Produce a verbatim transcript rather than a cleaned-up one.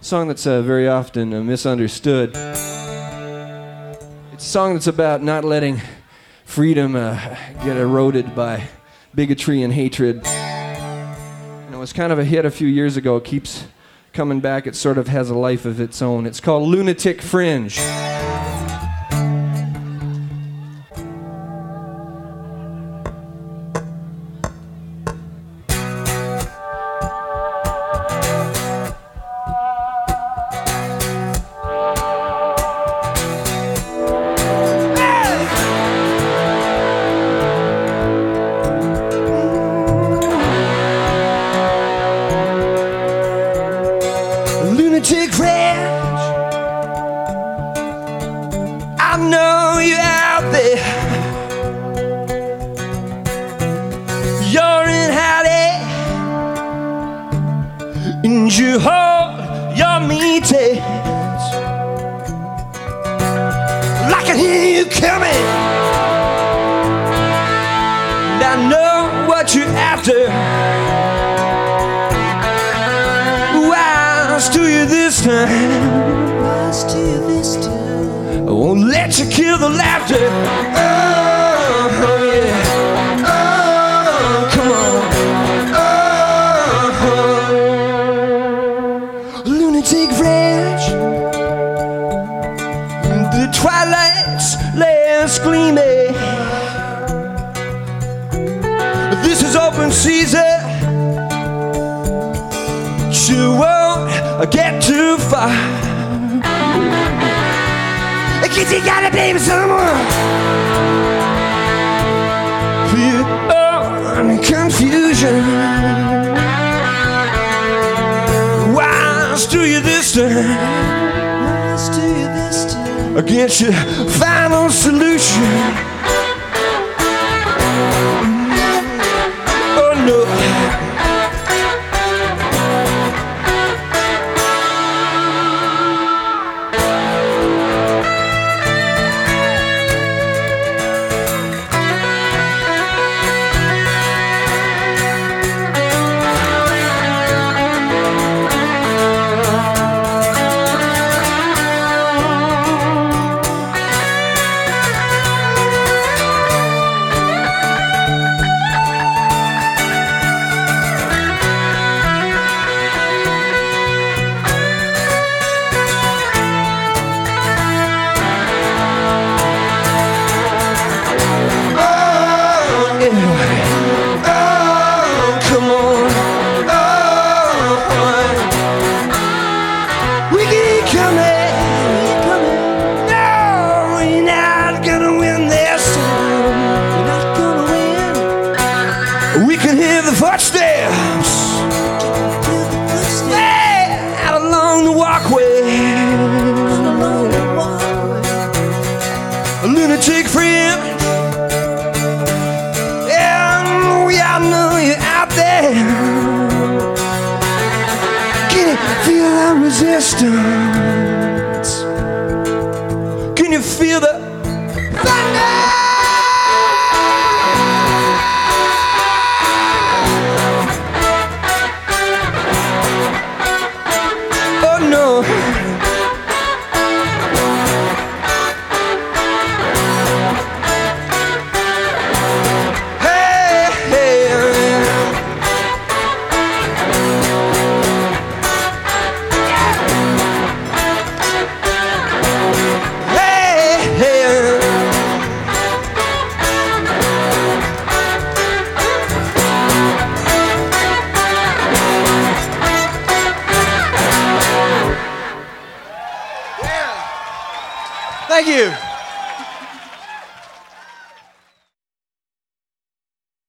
song that's uh, very often uh, misunderstood. It's a song that's about not letting freedom uh, get eroded by bigotry and hatred. And it was kind of a hit a few years ago. It keeps coming back. It sort of has a life of its own. It's called Lunatic Fringe. Lunatic Fringe, I know you're out there. You're in hiding, and you hold your meetings. I can hear you coming, and I know what you're after. To you this time, wise to you this time. I won't let you kill the laughter. Oh, yeah. Oh, come on. Oh, lunatic fringe. The twilight's last gleaming. This is open season. You won't get too far. Kids, you gotta blame someone. Fear and confusion. Wise to you this time. Wise to you this time. Against your final solution. Oh no. We can hear the footsteps out along the walkway. A lunatic friend, yeah, we all know you're out there. Can you feel the resistance? Can you feel the thunder? Thank you.